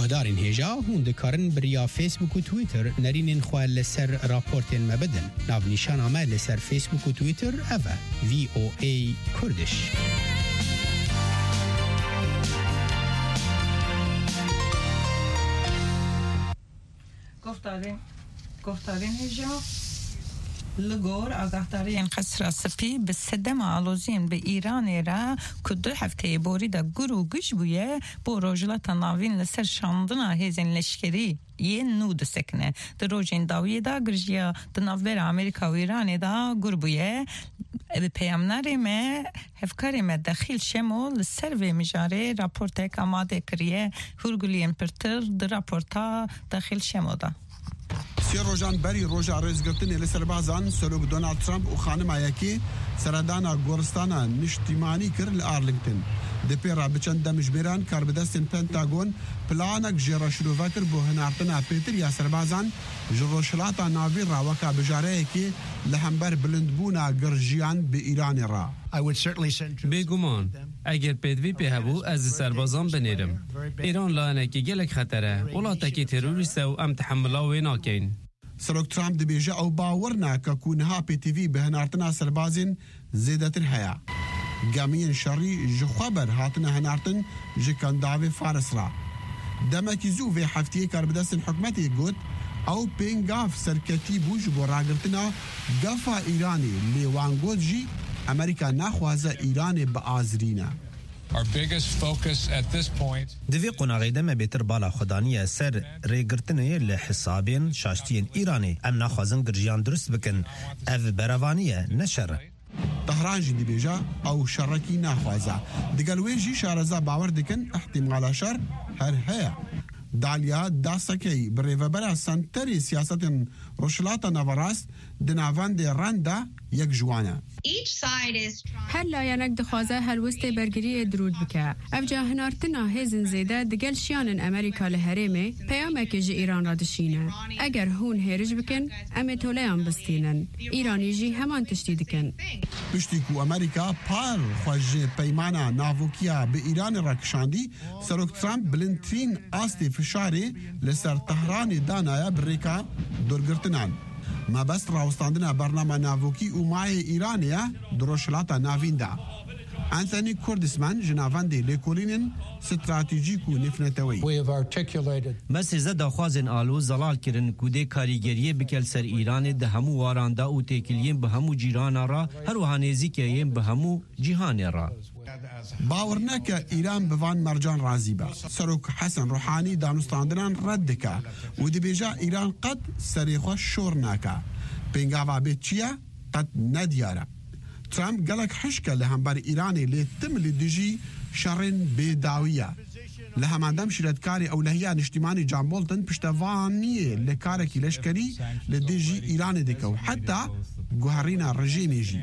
گهدارین هجا هون دکارن بریا فیسبوک و تویتر نرینین خواه لسر راپورتین مبدن. ناو نشان آمه لسر فیسبوک و تویتر اوه VOA کردش. گفتارین هجا لگور آگاهدارین قصر سپی به صدم آلوزین به ایران را که 2 هفته بوری دا گرو گش بویه با روجلات ناوین لسر شاندنا هزین لشکری یه نود سکنه در روجین داویه دا گرجیا دنابر امریکا و ایران دا گر بویه به پیامناری ما هفکاری ما داخل شمول لسر و مجاره راپورت که آماده کریه هرگولین پرتر در راپورتا داخل شمول دا سی روزان بری روزا رزگرتن لسر بازان سلوک دونالد ترامپ و خانم آیاکی سردانا گورستانا نشتیمانی کر لآرلینگتن دپیرا بچند دمجبیران کار بدستن پنتاگون پلانک جرا شروع کر بو هنارتنا پیتر یا سربازان جروشلاتا ناوی راوکا بجاره کی لهمبر بلندبونا گرجیان به ایران را بگمان اگر پیدوی په هبو از سربازان بنیرم ایران لانکی گلک خطره ولاتکی تروریست و ام تحملا و ناکین سروک ترامپ دبیجه او باورنا که کونها پی تی وی به هنارتنا سربازین زیدتر هیا گامین شری جخبر هاتنا هنارتن جکنداوی فارس را دمکی زو و هفته کار بدستن حکمتی گوت او پینگاف سرکتی بوج بو راگرتنا گفا ایرانی لیوانگوت جی امریکا نخوازه ایران با آزرینه. دوی قناغی دم بیتر بالا خدانی سر ریگرتنه لحسابین شاشتین ایرانی ام نخوازن گرجیان درست بکن او بروانیه نشر طهران جدی بیجا او شرکی نخوازه دگلوی جی شارزا باور دکن احتمال شر هر هیا دالیا داستکی بریوبرا سنتری سیاست روشلاتا نوراست دناوند رنده یک جوانه هر لایانک دخوازه هر وسط برگری درود بکه اف جاهنارتنا هزن زیده دگل شیانن امریکا لحریمه پیامک جی ایران را دشینه اگر هون هرج بکن امی تولیان بستینن ایرانی جی همان تشتید کن پشتی کو امریکا پار خوش پیمانا ناوکیا به ایران را کشاندی سروک ترامپ بلندترین آستی فشاری لسر تهران دانایا بریکا دورگرتنان ما بس راوستاندنا برنامه ناوکی و مای ایرانیا دروشلاتا ناویندا انتونی کوردسمان جناواندی لیکولینن استراتژیک و نفنتوی مسیزه داخوازن آلو زلال کرن کوده کاریگریه بکل سر ایران ده همو واراندا و تکلیم به همو جیران را هر وحانیزی که یم به همو جیهان را باور نکه ایران بوان مرجان رازی با سروک حسن روحانی دانستاندنان رد که و دی بیجا ایران قد سریخوا شور نکه پینگاوا بیت چیه قد ندیاره ترامپ گلک حشکه لهمبر ایرانی لیتم لیدیجی شرین بیداویه لهماندم شیرتکاری اولهیان اجتماعی جان بولتن پشتوانیه لکارکی لشکری لیدیجی ایرانی دکو حتی گوهرینا رژیمی جی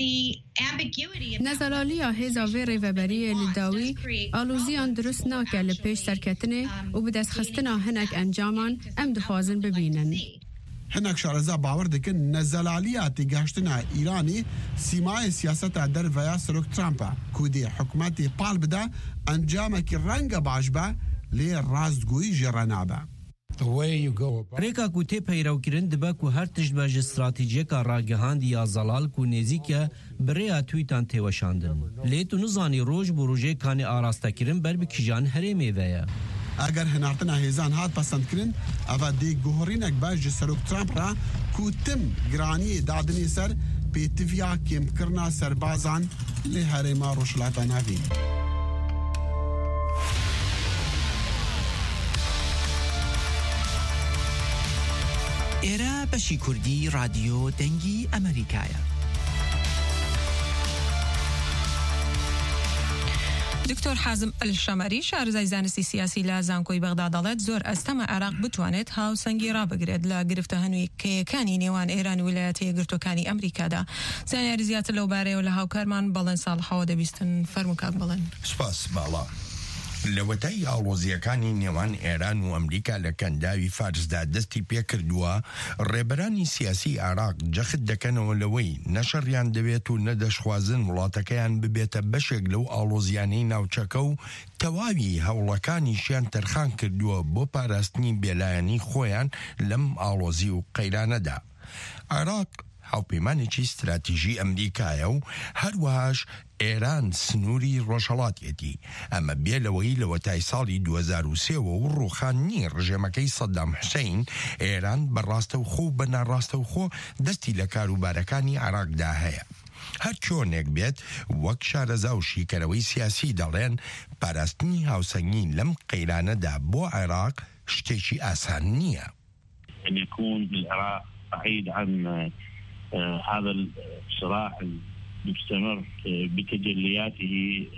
نزلالی هزا و ریوبری لداوی آلوزیان درست ناکه لپیش سرکتنه و به دست خستنا هنک انجامان ام دخوازن ببینن هنک شارزا باور دکن نزلالیاتی گشتنا ایرانی سیمای سیاست در ویا سروک ترامپا کودی حکومتی پال بده انجام که رنگ باشبه لی رازگوی جرانابه ریکا کو تی پیرو کرن دبا کو هر تجد باج استراتیجی کا راگهاند یا زلال کو نزیک بریا تویتان تیوشاندن لیتو نزانی روج بروجه کانی آراستا کرن بر بکیجان هریمی ویا اگر هنارتنا هیزان هات پسند کرن اوا دی گوهرینک باج سروک ترامپ را کو تم گرانی دادنی سر پیتویا کم کرنا سربازان لی هریما روشلاتا ناوین ایرا بشی کردی رادیو دنگی امریکایا دکتۆر حازم ئەلشەمەری شارەزای زانستی سیاسی لە زانکۆی بەغدا دەڵێت زۆر ئەستەمە عێراق بتوانێت هاوسەنگی ڕابگرێت لە گرفتە هەنوویەکانی نێوان ئێران و ویلایەتە یەکگرتووەکانی ئەمریکادا. زانیاری زیاتر لەو بارەیەوە لە هاوکارمان بەڵێن ساڵحەوە دەبیستن. فەرموو کاک بەڵێن. سپاس باڵا. لەوەتای ئاڵۆزیەکانی نێوان ئێران و ئەمریکا لە کەنداوی فارسدا دەستی پێکردووە، ڕێبەرانی سیاسی عێراق جەخت دەکەنەوە لەوەی نەشەڕیان دەوێت و نەدەشوازن وڵاتەکەیان ببێتە بەشێک لەو ئاڵۆزیانەی ناوچەکە و تەواوی هەوڵەکانیشیان تەرخان کردووە بۆ پاراستنی بێلایەنی خۆیان لەم ئاڵۆزی و قەیرانەدا. عێراق هاوپەیمانێکی استراتیژی ئەمریکایە و هەروەهاش ئێران سنووری ڕۆژهەڵاتێتی. ئەمە بێلەوەی لەوەتای ساڵی 2003 و ڕوخانی ڕژێمەکەی سەدام حوسەین، ئێران بەڕاستەوخۆ و بەناڕاستەوخۆ دەستی لە کاروبارەکانی عێراقدا هەیە. هەر چۆنێک بێت، وەک شارەزا و شیکەرەوەی سیاسی دەڵێن، پاراستنی هاوسەنگی لەم قەیرانەدا بۆ عێراق شتێکی ئاسان نییە. أن يكون العراق بعيد عن هذا الصراع المستمر بتجلياته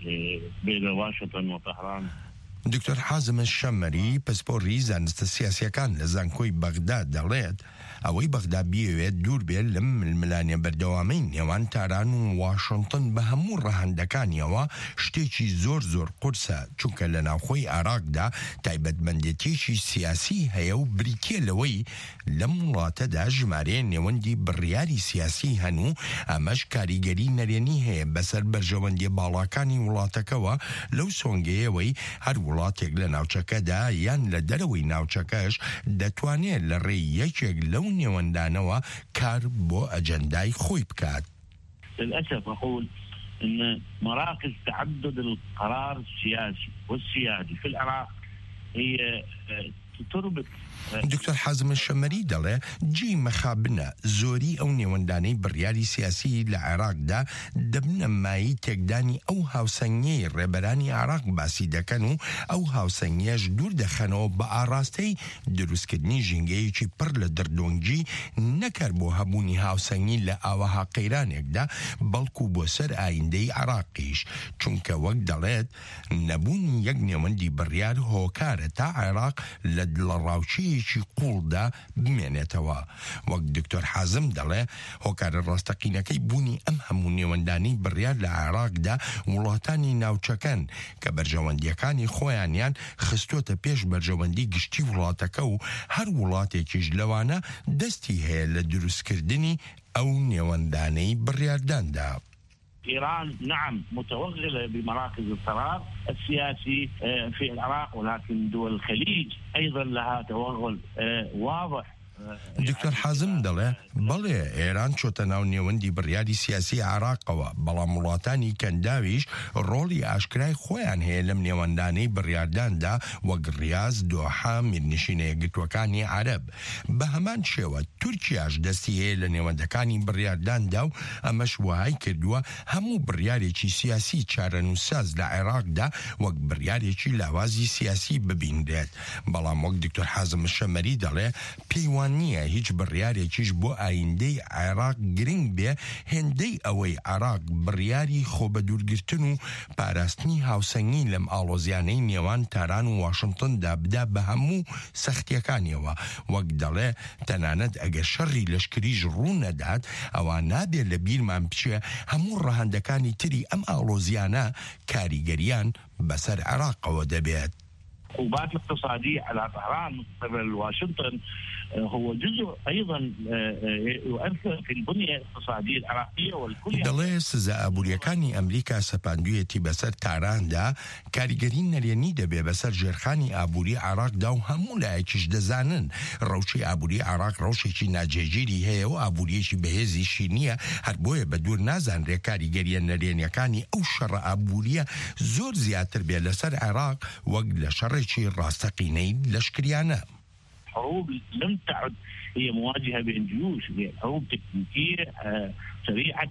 بين واشنطن وطهران. دکتۆر حازم الشەمەری پسپۆڕی زانستە سیاسیەکان لە زانکۆی بەغداد دەڵێت ئەوەی بەغدا بیەوێت دوور بێت لەم ململانێ بەردەوامەی نێوان تاران و واشنطن بە هەموو ڕەهەندەکانیەوە شتێکی زۆر قورسە، چونکە لە ناوخۆی عێراقدا تایبەتمەندێتێکی سیاسی هەیە و بریتیە لەوەی لەم وڵاتەدا ژمارەیە نێوەندی بڕیاری سیاسی هەنوو، ئەمەش کاریگەری نەرێنی هەیە بەسەر بەرژەوەندی باڵاکانی وڵاتەکەوە لەو سۆنگەیەوەی هەر وڵاتێک لە ناوچەکەدا یان لە دەرەوەی ناوچەکەش دەتوانێت لە ڕێی یەکێک لەو نێوەندانەوە کار بۆ ئەجەندای خۆی بکات. للأسف أقول أن مراكز تعدد القرار السياسي والسيادي في العراق هي تربط. دکتۆر حازم الشەمەری دەڵێ جێی مەخابنە زۆری ئەو نێوەندانەی بڕیاری سیاسی لە عێراقدا دەبنە مایی تێکدانی ئەو هاوسەنگیەی ڕێبەرانی عێراق باسی دەکەن و ئەو هاوسەنگیەش دوور دەخەنەوە بە ئاڕاستەی دروستکردنی ژینگەیەکی پڕ لە دەردۆنگی، نەکەر بۆ هەبوونی هاوسەنگی لە ئاوەها قەیرانێکدا، بەڵکو بۆ سەر ئایندەی عێراقیش، چونکە وەک دەڵێت نەبوونی یەک نێوەندی بڕیار هۆکارە تا عێراق لە دڵڕاوچەیەکی قوڵدا بمێنێتەوە. وەک دکتۆر حازم دەڵێ هۆکارە ڕاستەقینەکەی بوونی ئەم هەموو نێوەندانی بڕیار لە عێراقدا وڵاتانی ناوچەکەن کە بەرژەوەندیەکانی خۆیانیان خستۆتە پێش بەرژەوەندی گشتی وڵاتەکە و هەر وڵاتێکیش لەوانە دەستی هەیە لە دروستکردنی ئەو نێوەندانەی بڕیارداندا. إيران نعم متوغلة بمراكز القرار السياسي في العراق، ولكن دول الخليج أيضا لها توغل واضح. دکتۆر حازم دەڵێ بەڵێ ئێران چۆتە ناو نێوەندی بڕیاری سیاسی عێراقەوە، بەڵام وڵاتانی کەنداویش ڕۆڵی ئاشکرای خۆیان هەیە لەم نێوەندانەی بڕیارداندا، وەک ڕیاض، دۆحا، میرنشینە یەکگرتووەکانی عەرەب. بە هەمان شێوە تورکیاش دەستی هەیە لە نێوەندەکانی بڕیارداندا و ئەمەش وهای کردووە هەموو بڕیارێکی سیاسی چارەنووساز لە عێراقدا وەک بڕیارێکی لاوازی سیاسی ببینرێت. بەڵام وەک دکتۆر حازم الشەمەری دەڵێ پێیوان نییە هیچ بڕیارێکیش بۆ ئایندەی عێراق گرنگ بێ هێندەی ئەوەی عێراق بڕیاری خۆ بە دوورگرتن و پاراستنی هاوسەنگی لەم ئاڵۆزیانەی نێوان تاران و واشنطندا بدا بە هەموو سەختیەکانیەوە. وەک دەڵێ تەنانەت ئەگە شەڕی لەشکریش ڕوو نەدات، ئەوە نابێت لە بیرمان بچێ هەموو ڕەهەندەکانی تری ئەم ئاڵۆزیانە کاریگەریان بەسەر عێراقەوە دەبێت. العقوبات الاقتصادية على طهران من قبل واشنطن هو جزء أيضا يؤثر في البنية الاقتصادية العراقية والكلية. دەڵێ سزا ئابوووریەکانی ئەمریکا سەپاندوویەتی بەسەر تاراندا کاریگەری نەرێنی دەبێ بەسەر ژێرخانی ئابووری عێراقدا و هەموو لایەکیش دەزانن ڕەوشی ئابووری عێراق ڕەوشێکی ناجێگیری هەیە و ئابووریەکی بەهێزیشی نییە، هەر بۆیە بە دوور نازانرێ کاریگەریە نەرێنیەکانی ئەو شەڕە ئابووریە زۆر زیاتر بێ لەسەر عێراق وەک لە شەڕێکی ڕاستەقینەی لەشکریانە. حروب لم تعد هي مواجهة بين جيوش، هي حروب تكتيكية سريعة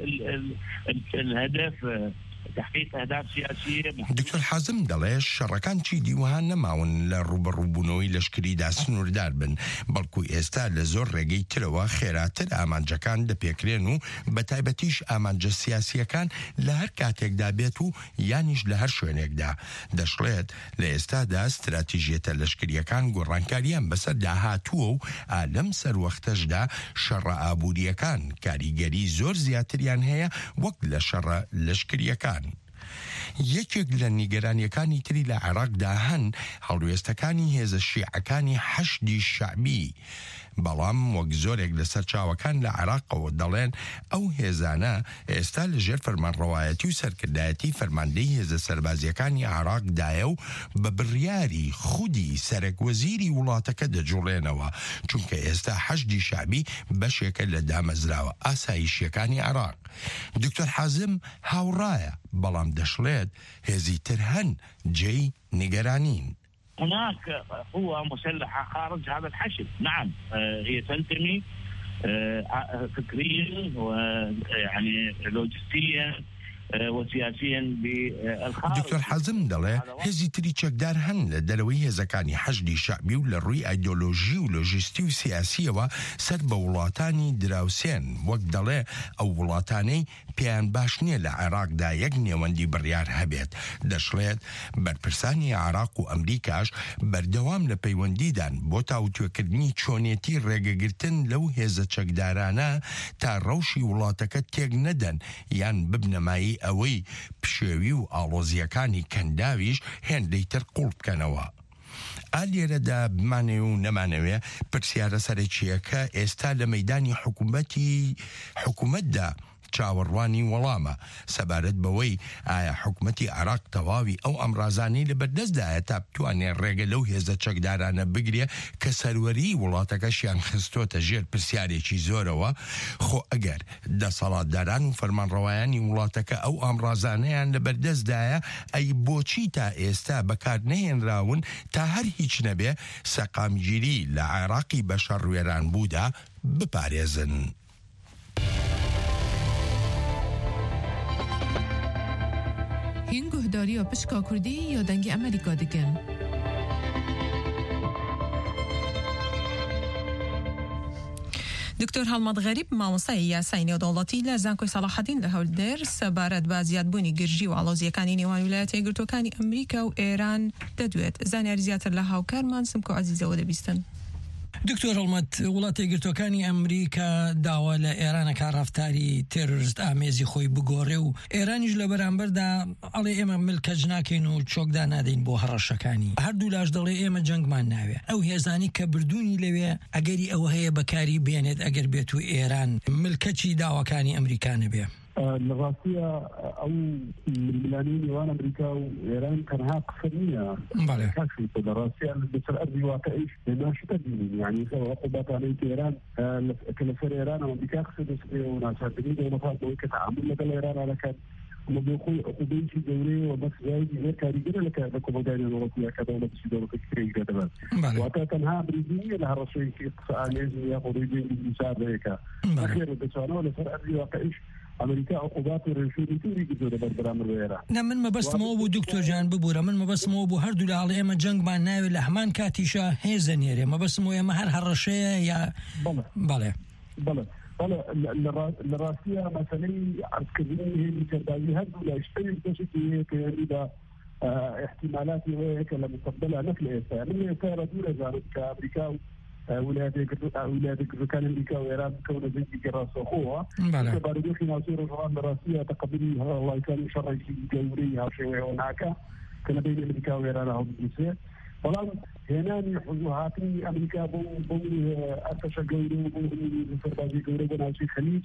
الهدف، تحقيق أهداف سياسية. دکتۆر حازم دەڵێ شەڕەکان چی دیوان نەماون لە ڕوبەڕووبوونەوەی لەشکریدا سنووردار بن، بەڵکو ئێستا لە زۆر ڕێگەی ترەوە خێراتر ئامانجەکان دەپێکرێن و بە تایبەتیش ئامانجە سیاسیەکان لە هەر کاتێکدا بێت و یانیش لە هەر شوێنێکدا. دەشڵێت لە ئێستادا استراتیژیەتە لەشکریەکان گۆڕانکاریان بەسەر داهاتووە و لەم سەروەختەشدا شەڕە ئابووریەکان کاریگەری زۆر زیاتریان هەیە وەک لە شەڕە لەشکریەکان. یەکێک لە نیگەرانیەکانی تری لە عێراقدا هەن هەڵوێستەکانی هێزە شیعەکانی حەشدی شەعبی، بەڵام وەک زۆرێک لە سەرچاوەکان لە عێراقەوە دەڵێن ئەو هێزانە ئێستا لەژێر فەرمانڕەوایەتی و سەرکردایەتی فەرماندەی هێزە سەربازیەکانی عێراقدایە و بە بڕیاری خودی سەرۆکوەزیری وڵاتەکە دەجوڵێنەوە، چونکە ئێستا حەشدی شەعبی بەشێکە لە دامەزراوە ئاسایشیەکانی عێراق. دکتۆر حازم هاوڕایە، بەڵام دەشڵێت هێزی تر هەن جێی نیگەرانین. هناك قوة مسلحة خارج هذا الحشد، نعم هي تنتمي فكريا ويعني لوجستيا وسياسيا بالخارج. دكتور حازم دەڵێ هێزی تری چەکدار هەن لە دەرەوەی هێزەکانی حەشدی شەعبی و لە ڕووی ئایدۆلۆژی و لۆژیستی و سیاسیەوە سەر بە وڵاتانی دراوسێن، وەک دەڵێ ئەو وڵاتانەی پێیان باش نییە لە عێراقدا یەک نێوەندی بڕیار هەبێت. دەشڵێت بەرپرسانی عێراق و ئەمریکاش بەردەوام لە پەیوەندیدان بۆ تاوتوێکردنی چۆنێتی ڕێگەگرتن لەو هێزە چەکدارانە تا ڕەوشی وڵاتەکە تێک نەدەن یان ببنەمایی ئەوەی پشێوی و ئاڵۆزیەکانی کەنداویش هێندەی تر قوڵ بکەنەوە. ئالێرەدا بمانێ و نەمانەوێ پرسیارە سەرەکیەکە ئێستا لە مەیدانی حکوومەتدا چاوەڕوانی وەڵامە سەبارەت بەوەی ئایا حکوومەتی عێراق تەواوی ئەو ئەمڕازانی لە بەردەستدایە تا بتوانێت ڕێگە لەو هێزە چەکدارانە بگرێ کە سەروەری وڵاتەکەشیان خستۆتە ژێر پرسیارێکی زۆرەوە. خۆ ئەگەر دەسەڵاتداران و فەرمانڕەوایانی وڵاتەکە ئەو ئەمڕازانەیان لە بەردەستدایە ئەی بۆچی تا ئێستا بەکار نەهێنراون تا هەر هیچ نەبێ سەقامگیری لە عێراقی بەشەر ڕوێران بوودا بپارێزن. هین گهداری و پشکا کردی یا دنگ امریکا دیگن. دکتۆر هەڵمەت غەریب مامۆستای یاسای نێودەوڵەتی لە زانکۆی سەلاحەدین لە هەولێر سەبارەت بە زیادبوونی گرژی و ئاڵۆزیەکانی نێوان ویلایەتە یەکگرتووەکانی ئەمریکا و ئێران دەدوێت. زانیاری زیاتر لە هاوکارمان سمکۆ عەزیزەوە دەبیستن. دکتۆر هەڵمەت، وڵاتە یەکگرتووەکانی ئەمریکا داوا لە ئێرانەکە ڕەفتاری تێرۆریست ئامێزی خۆی بگۆڕێ و ئێرانیش لە بەرامبەردا ئەڵێ ئێمە ملکەج ناکەین و چۆکدا نادەین بۆ هەڕەشەکانی. هەردوو لاش دەڵێ ئێمە جەنگمان ناوێ. ئەو هێزانی کە بردوونی لەوێ ئەگەری ئەوە هەیە بەکاری بێنێت ئەگەر بێت و ئێران ملکەچی داواکانی ئەمریکانە بێ. لغاسية أو الملانين وأنا أمريكا وإيران كان ها قصرية كافي فدراسية بس الأرض واقعيش لما شتدين يعني سواء عقوبات عليك إيران كنفر إيران وأمريكا خسر وناس عدمين ومفاد بويك تعامل لك الإيران على كان وما بيقول عقوبين شي دوري وبس جاي غير كاريجر لك عقوبة داري الأوروبية كدولة شي دولة كثيرة كذا وقتها كان ها بريدية لها رسول في اقتصاد ياخذين بالمساعدة هيك أخيرا بس أنا ولا فرق أرضي واقعيش أمريكا عقوبات ورشوي توري جزء برنامج ويرا. من ما بس مو أبو دكتور جان ببورة من ما بس مو أبو هردو على إما جنگ مع ناوي لحمان كاتيشا هيزنيري ما بس مو يا مهر هالرشية يا بله الراسية مثلا عسكريين هي اللي كرداوي هردو لا يشتري تشتي كيدا احتمالات وهيك لمستقبلها نفل إيسا من يسار دولة جانب كأمريكا ولايات كان أمريكا وإيران كون زي جراس أخوها. باردو خناصير الرام الراسية تقبلها الله كان شرعي جوريها شيء هناك كان بين أمريكا وإيران هم جنسين. طبعا هنا حضوراتي أمريكا بو أرتش جوري بو سربازي جوري بناوشي الخليج.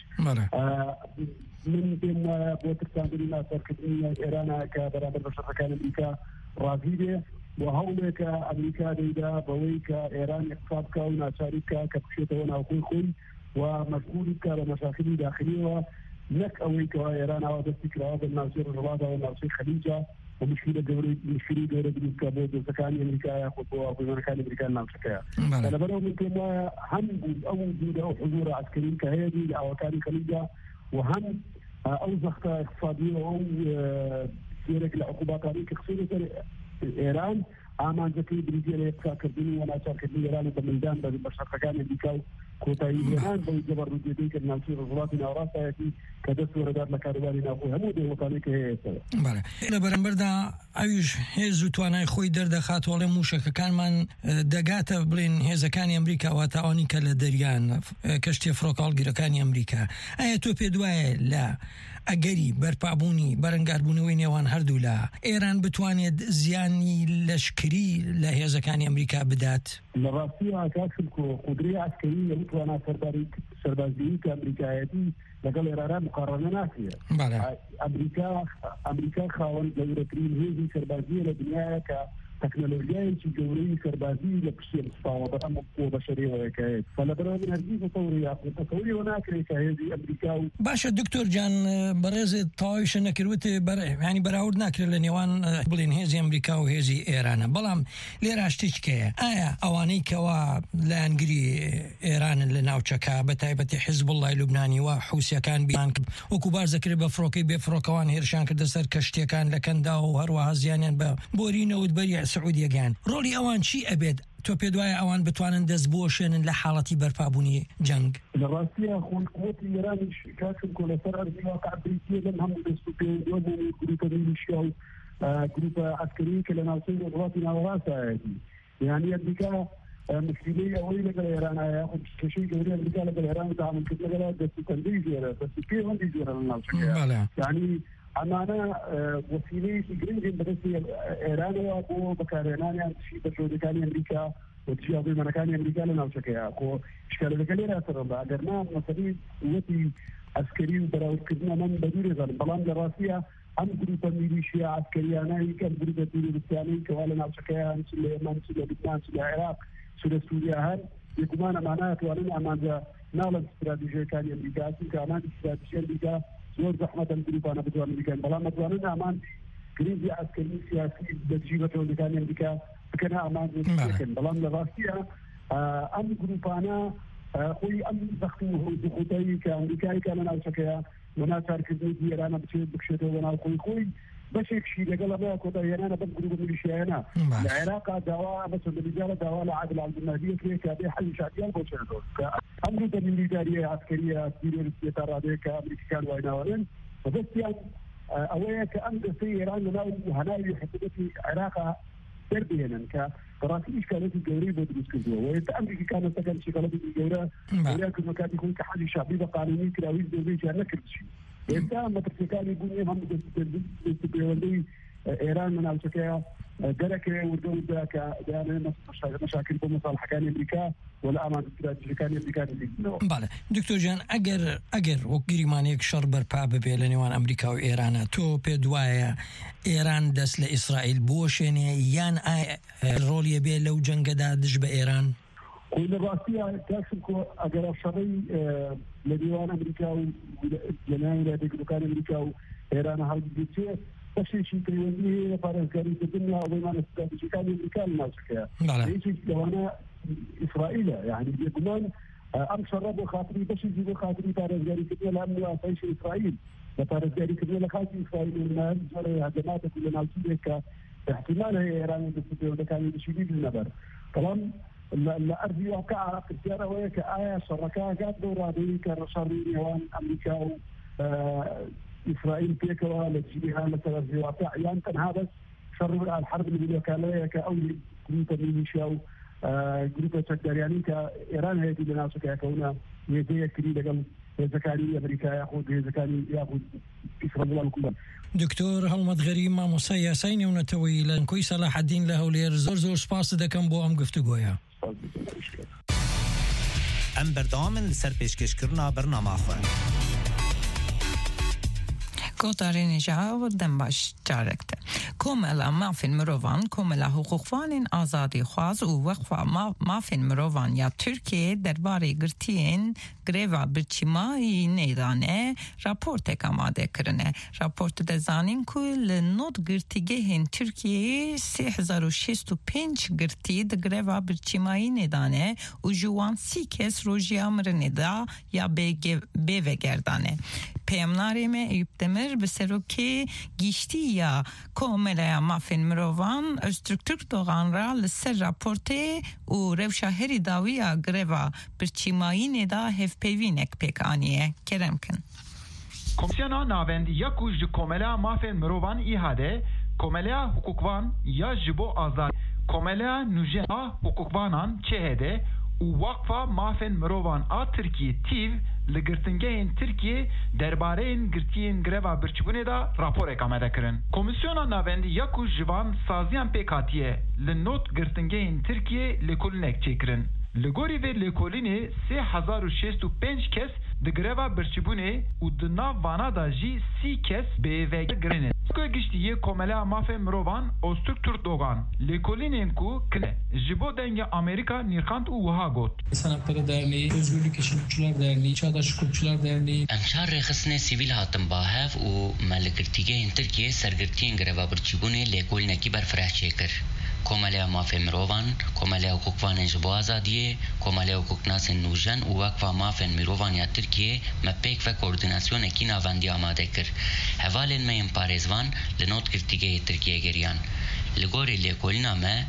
من بين بوترسان ما سركتني إيران كبرامج بشر كان أمريكا راضية وهولك أمريكا ديدا بويك إيران اقتصادك وناشارك كبشيت وناوخوي ومسؤولك لمشاكل داخلية لك أويك إيران ودستك لهذا الناصير الرواده والناصير خليجة ومشكلة دوري بالنسبة بود سكان أمريكا يأخذوا في مكان أمريكا نام سكايا. أنا بدأوا من كم هم أو جودة أو حضور عسكري كهذه أو كان خليجة وهم أو زخت اقتصادية أو سيرك لعقوبات عليك خصوصا إيران أمان ذكي بريدية لإقصاء كردني وناشر كردني إيران بميدان بشرقان أمريكا كوتاي إيران بيجبر رجيتي كالناشر الغلاتنا وراسة يأتي كدس وردات لكارواني ناقو همودي وطانيك هي بله إلا برنبردا ئەویش هێز و توانای خۆی دەردەخات وڵێ موشەکەکانمان دەگاتە بڵێن هێزەکانی ئەمریکا واتەوانی کە لە دەریان کەشتێ فڕۆکاڵگیرەکانی ئەمریکا ئایا تۆ پێ دوایە لە ئەگەری بەرپابوونی بەرەنگاربوونەوەی نێوان هەردوو لە ئێران بتوانێت زیانی لەشکری لە هێزەکانی ئەمریکا بدات؟ لە ڕاستیە کاکسم قودرەی عسکەری توانە سەربازیی کە ئەمریکایەتی لەگەڵ ئێران مقارنە ناکرێت. ئەمریکا خاوەن گەورەترین هێزی سەربازیە لە دنیاە کە تەکنۆلۆژیایەکی گەورەی سەربازی لە پشتی مستاوە بەم بەشەریەوەیەکەیت فلەبەرەوە من هەرگیز تەوریەوە ناکرێت کە هێزی ئەمریکا و باشە دکتۆر جان بەڕێزت تەواویشە نەکردوتێ ینی بەراورد ناکرێت لە نێوان بڵێن هێزی ئەمریکا و هێزی ئێرانە بەڵام لێرە شتێکەیە ئایا ئەوانەی کەوا لایەنگری ئێرانن لە ناوچەکە بە تایبەتی حیزب الله لوبنانی و حوسیەکان بیان وەکو باز دەکرێت بە فڕۆکەی بێفڕۆکەوان هێرشان کردە سەر کەشتیەکان لە کەندا و هەروەها زیانیان بە بۆرینەوت بەری سعودیەکان ڕۆڵی ئەوان چی ئەبێت تۆ پێ دوایە ئەوان بتوانن دەست بۆشێنن لە حاڵەتی بەرپابوونی جەنگ لە ڕاستیە خۆنقوتی ئێرانیش کاکم کۆ لەسەر ئەرزی واقع بریتیە لەم هەموو دەست و پێوەبوونی گروپە میلیشیا و گروپە عسکەری کە لە ناوچەی وڵاتی ناوەڕاستایەتی یعنی ئەمریکا مشکلەی ئەوەی لەگەڵ ئێرانایە کێشەی گەورەی ئەمریکا لەگەڵ ئێران تەعاملکرد لەگەڵ دەست و کەندەی زێرە دەست و پەیوەندی زێرە لە ناوچەکەیە یعنی ئەمانە وەسیلەیەکی گرنگن بەدەستی ئێرانەوە بۆ بەکارهێنانیان تشی بەشۆدەکانی ئەمریکا و تشی هاوپەیمانەکانی ئەمریکا لە ناوچەکەیە کۆ شکالەکە لێرە سەرەڵدا ئەگەرنا مەسەلەی قووەتی عسکەری و بەراوردکردنە من بەدوورێ زانم بەڵام لە ڕاستیە ئەم گروپە میلیشیا عسکەریانەی کە گروپە تیرۆریستیانەی کەوا لە ناوچەکەیە هەم لە ئێمان چ لە لوبنان چ لە عێراق چ لە سووریا هەر یەکمان ئەمانە توانن ئامانجە ناڵە استراتیژیەکانی ئەمریکا چونکە ئامان استراتیژی ئەمریکا زۆر زەحمەت ئەم گروپانە بتوانن بکەن بەڵام ئەتوانن ئامان کریزی عسکەری سیاسی دەرجی بەتەوەندەکانی ئەمریکا بکەنە ئامان بکەن بەڵام لە ڕاستیە ئەم گروپانە خۆی ئەم زەخت و دخوتایی کە ئەمریکایکە لە ناوچەکەیە و ناچارکردنی ئێرانە بکشێتەوە بە ناو خۆی بەشێکشی لەگەڵ ئەمەیە کۆتاییێنانە بەم گروپە میلیشیایانە لە عێراقا داوا بەچەند میلیارە داوا لە عادل عەبدولمەهدی کرێت کە بێ حەلی شادیان بۆ چێنەوە کە ئەم گروپە میلیتاریە عسکەریە تیرۆریستیە تا ڕادەیە کە ئەمریکیەکان وای ناوەڕێن بەدەستیان ئەوەیە کە ئەم دەستەی ئێران لە ناو هەناوی حکومەتی عێراقا دەربهێنن کە بەڕاستی ئیشکالەتی گەورەی بۆ دروست کردووە و ئێستا ئەمریکیەکان دەستەکەن شکالەتی گەورە کردنەکانی خۆی کە حەلی شعبی بە قانونی کراوی دەوڵەتیان نەکردشی ئێستا مەترسیەکانی بوونی هەموو دەست پەیوەندەی ئێران لە ناوچەکەیە دەرەکەوێ وردەودا کە دەیانێت مەشاکل بۆ مەساڵحەکانی ئەمریکا و لە ئامان استراتیژیەکانی ئەمریکا دەبێتنەوە. بەڵێ دکتۆر جان ئەگەر وەک گریمانەیەک شەڕ بەرپا ببێ لە نێوان ئەمریکا و ئێرانە تۆ پێ دوایە ئێران دەست لە ئیسرائیل بۆشێنێ یان ڕۆڵیە بێ لەو جەنگەدا دژ بە ئێران؟ لە ڕاستیە کاکسم کۆ ئەگەر شەڕەی لە نێوان ئەمریکا و لەناوی ویلایەتە ئەمریکا و ئێرانە هەڵبگرێت بەشێکی پەیوەندی هەیە پارێزگاریکردن هاوڵێمان استراتیژیەکانی ئەمریکا لە ناوچەکەیە یەکێک لەوانە ئیسرائیلە یعنی بێگومان ئەم شەڕە بۆ خاتری بەشێکی بۆ خاتری پارێزگاریکردن لە ئەم واسایشی ئیسرائیل لە پارێزگاریکردن لە خاکی ئیسرائیل و زۆرە هەجەماتێک لە ناوچەیەک کە احتیمال هەیە ئێران دەست پەیوەندەکانی بشیدی بنەبەر بەڵام لە ئەرضی واقع پرسیارە ئەوەیە کە ئایا شەڕەکە گات بۆ ڕادەیە کە شەڕی نێوان ئەمریکا و إسرائيل بيكوا لتجيها مثلا في واقع يعني تنها بس شر الحرب الوكالية كأول جروب ميليشيا و جروب تشكرياني كإيران هي دي الناس كأكونا يديه كريدة قبل زكاني أمريكا يأخذ زكاني يأخذ إسرائيل كلها. دكتور هەڵمەت غەریب مامۆستا یاسای نێونەتەوەی لە نکۆی سەلاح الدین لە هەولێر زۆر سپاس دەکەم بۆ ئەم گفتوگۆیە. ئەم بەردەوامن لەسەر پێشکەشکردنا بەرنامەخۆ. گۆدارێنی جاو دەم باش جارێکتە کۆمەلا مافین مرۆڤان کۆمەلا حقوقوانên ئازادی خواز û wexxa mafên mirovan ya Tirkiye derbarê girtiyên grêva birçîmayî nêdane raportek amade kirine. Raportu de zanîn ku li nod girtîgehên Tirkiyeyê 3065 girtî di grêva birçîmayî nêdane û ji wan 30 kes rojiya mirinê da ya bêvegerdane. Peyamnarê me Eyüp Demir bi serokê gîştiya Komelaya mafên mirovan Öztürk Doğan ra li ser raportê û rewşa herî dawiya greva birçîmayînê da hevpeyvînek pêk aniye. Kerem kin. Komisyona navendiya kuj di Komela mafên mirovan îhade komelea hukukvan ya jibo azad komelea nuje hukukvanan çehede u vakfa mafen mirovan a Türkiye TİV li girtingehên Tirkiye derbareyên girtiyên greva birçîbûnê da raporek amade kirin. Komisyona navendî ya ku ji van saziyan pêk hatiye li not girtingehên Tirkiye lêkolînek çêkirin. Li gorî vê lêkolînê 3065 kes di greva birçîbûnê û di nav vana da jî 30 kes bêvege girinin. Giştiye komelea mafe mirovan Ostürk Türk Dogan lêkolînên ku kine ji bo denge Amerika nîrxand û wiha got. Sanatları Derneği, Özgürlük için Hukukçular Derneği, Çağdaş Hukukçular Derneği. Emşar rêxistinê sivîl hatin bahev û me li girtîgehên Tirkiye sergirtiyên greva birçîbûnê lêkolînekî berfireh çêkir. Komelea mafe mirovan, komelea hukukvanên ji bo azadiyê, komelea hukuknasên nûjen û wekfa mafên mirovan ya Tirkiye me pêk ve koordinasyonekî navendî amade kir. Hevalên me yên parêzvan li not girtîgehê Tirkiye geriyan. Li gorî lêkolîna me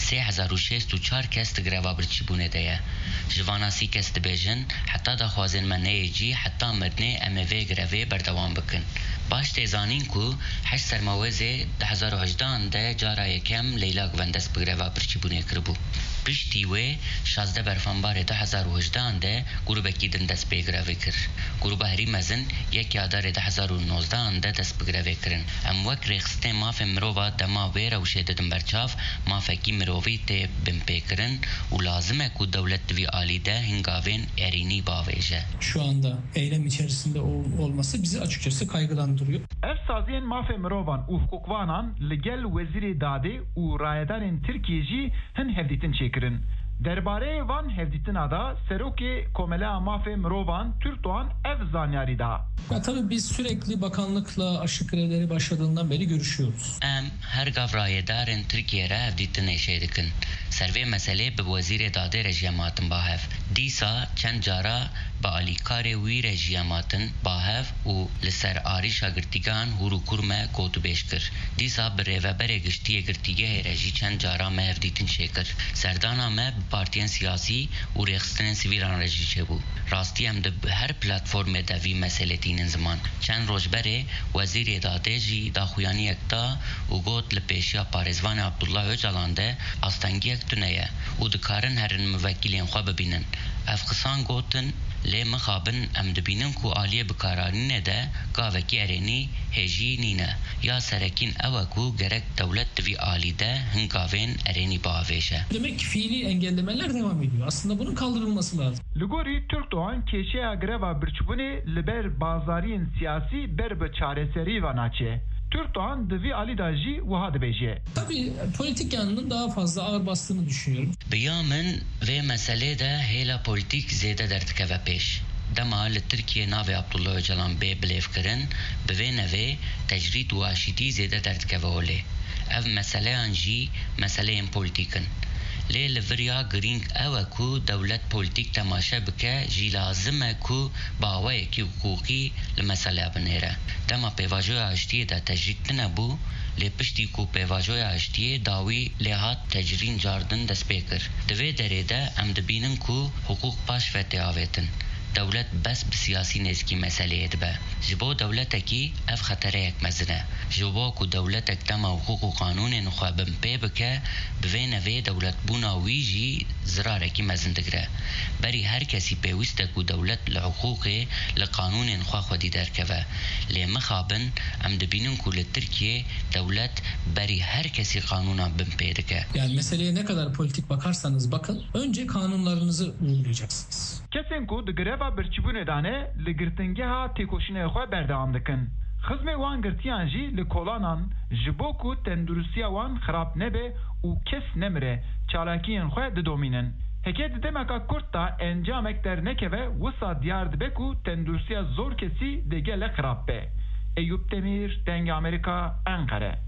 3064 kes di greva birçîbûnê de ye. Ji vana 30 kes dibêjin heta daxwazên me neyê cî heta mirinê em ê vê grevê berdewam bikin. Baş tê zanîn ku heşt sermewezê 2018 de cara yekem leylak vendes bi greva birçîbûnê kiribû. Piştî wê 16 berfanbarê 2018 de grûpekî din dest pê grevê kir. Grûpa herî mezin yekî adarê 2019 de dest bi grevê kirin. Em wek rêxistên mafên mirova dema wê rewşê didin berçav mafekî mirovî tê binpêkirin û lazim e ku dewlet divî alî de hingavên erînî bavêje. Şu anda eylem içerisinde olması bizi açıkçası kaygılandırıyor. Ev saziyên mafê mirovan û hukukvanan li gel Wezîrê Dadê û Rayedarên Tirkiye jî hin hevdîtin çêkirin. Derbareyê van hevdîtina da serokê komelea mafê mirovan Türk Doğan ev zanyarî da. Ya tabii biz sürekli bakanlıkla aşık grevleri başladığından beri görüşüyoruz. Em her gav rayedarên Tirkiye re hevdîtinê şê dikin. Servê meselê bi Wezîrê Dadê re jiyematin bahev. Dîsa çend cara bi alîkarê wî re jiyematin bahev û li ser arîşa girtîgehan hûr û kur me gotûbêj kir. Dîsa bi rêveberê giştiyê girtîgehê re jî çend cara me hevdîtin çêkir. Serdana me bi partiyên siyasî û rêxistinên sivîlan re jî çêbû. Rastî em di her platformê de vî meselê tînin ziman. Çend roj berê Wezîrê Dadê jî daxuyaniyek da û got li pêşiya parêzvanê Abdullah Öcalan de astengiyek tune ye û dikarin herin müvekkilên xwe bibînin. Ev qisan gotin lê mixabin em dibînin ku aliyê bikararînê de gavekî erênî hêjî nîne ya serekîn ew e ku gerek dewlet divî alî de hin gavên erênî biavêje. Demek ki fiili engellemeler devam ediyor. Aslında bunun kaldırılması lazım. Li gorî Türk Doğan kêşeya greva birçîbûnê li ber bazariyên siyasî ber bi çareserî ve naçe. Türk Doğan divî alî da jî wiha dibêje. Tabii politik yanının daha fazla ağır bastığını düşünüyorum. Biya min vê meselê de hêla polîtîk zêde derdikeve pêş. Dema li Tirkiye navê Abdullah Öcalan bê bilêvkirin bi vê nevê tecrîd û aşîtî zêde derdikeve holê. Ev meseleyan jî meseleyên polîtîkin. Lê li viriya girîng ew e ku dewlet polîtîk temaşe bike jî lazim e ku baweyekî hukûkî li meselê binêre. Dema pêvajoya aştiyê de tecrîd nebû lê piştî ku pêvajoya aştiyê dawî lê hat tecrîn cardin dest pê kir. Di vê derê de em dibînin ku hukûk paş ve tê avêtin. Dewlet bes bi siyasî nêzkî meseleyê dibe. Ji bo dewletekî ev xetereyek mezin e. Ji bo ku dewletek dema hukûk û qanûnên xwe bin pê bike, bi vê nevê dewletbûna wî jî zirarekî mezin digire. Berî her kesî pêwîst e ku dewlet li hukûkê li qanûnên xwe xwedî derkeve. Lê mixabin em dibînin ku li Tirkiye dewlet berî her kesî qanûna bin pê dike. Yani meseleye ne kadar politik bakarsanız bakın, önce kanunlarınızı uygulayacaksınız. Kesên ku di greva birçîbûnê de ne li girtingeha têkoşînê xwe berdewam dikin. Xizmê wan girtiyan jî li kolanan ji bo ku tendurustiya wan xirab nebe û kes nemire çalakiyên xwe didomînin. Heke di demeka Kurd da encamek dernekeve wisa diyar dibe ku tendurustiya zor kesî de gele xirab be. Eyüp Demir, Denge Amerika, Ankara.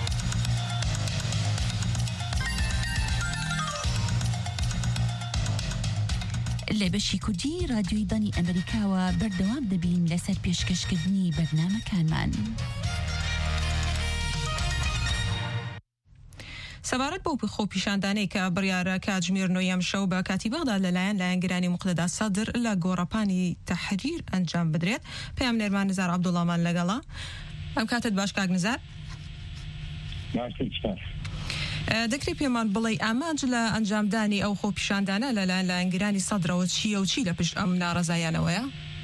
لە بەشی کوردی رادیۆی دانی ئەمریکاوە بەردەوام دەبین لەسەر پێشکەشکردنی بەرنامەکانمان. سەبارەت بۆ خۆپیشاندانەی کە بڕیارە کاتژمێر نۆیەم شەو بە کاتی بەغدا لەلایەن لایەنگرانی مقتەدا سەدر لە گۆڕەپانی تەحریر ئەنجام بدرێت. پێم نێرمان نزار عەبدوڵڵامان لەگەڵا. ئەم کاتت باش کاک نزار؟ دەکری پێمان بڵێ ئامانج لە ئەنجامدانی ئەو خۆپیشاندانە لەلایەن لایەنگرانی سەدرەوە چییە و چی لە پشت ئەم ناڕەزایانەوەیە؟